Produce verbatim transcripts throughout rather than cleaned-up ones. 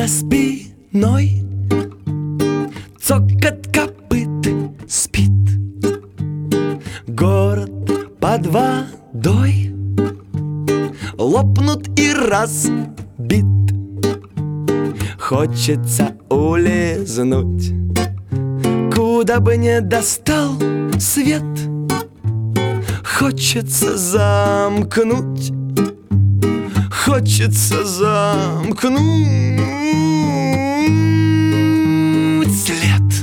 спиной цокот копыт спит. Город под водой лопнут и разбит. Хочется улизнуть, куда бы не достал свет. Хочется замкнуть, хочется замкнуть след.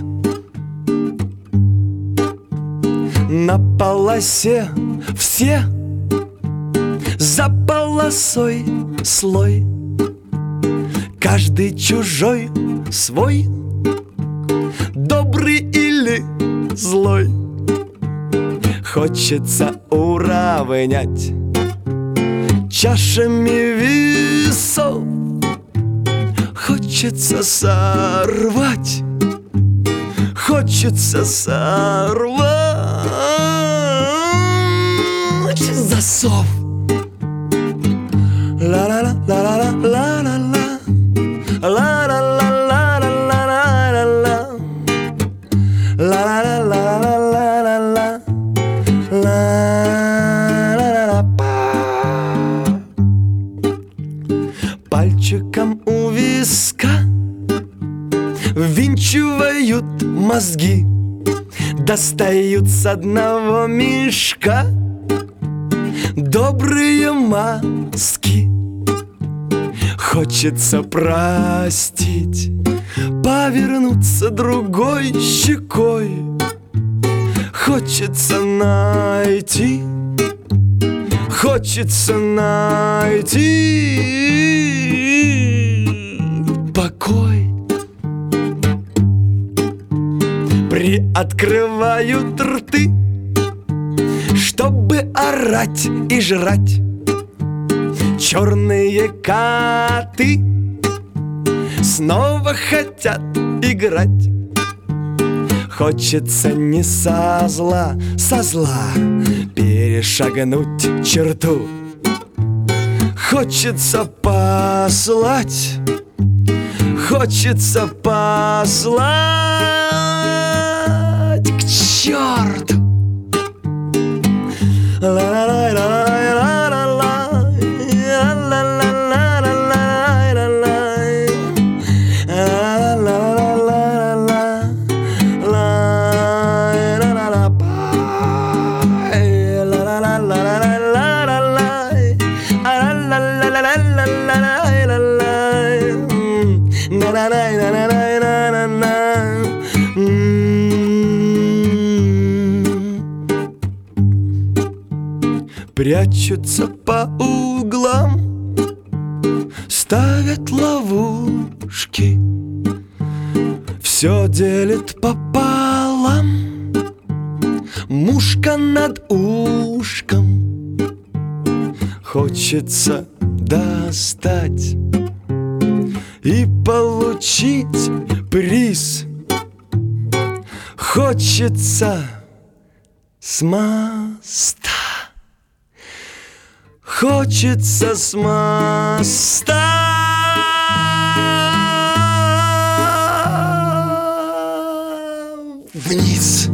На полосе все, за полосой слой, каждый чужой свой, добрый или злой. Хочется уравнять чашами весов, хочется сорвать, хочется сорвать засов. Ла-ла-ла-ла-ла-ла-ла-ла, ла-ла-ла-ла-ла-ла-ла-ла, ла-ла-ла-ла-ла-ла-ла, ла-ла-ла-ла-па. Пальчиком у виска ввинчивают мозги, достают с одного мешка добрые мазки. Хочется простить, повернуться другой щекой. Хочется найти, хочется найти покой. Приоткрывают рты, чтобы орать и жрать. Черные коты снова хотят играть. Хочется не со зла, со зла перешагнуть черту. Хочется послать, хочется послать к черту. Прячутся по углам, ставят ловушки, все делит пополам, мушка над ушком. Хочется достать и получить приз. Хочется с моста, хочется с моста вниз.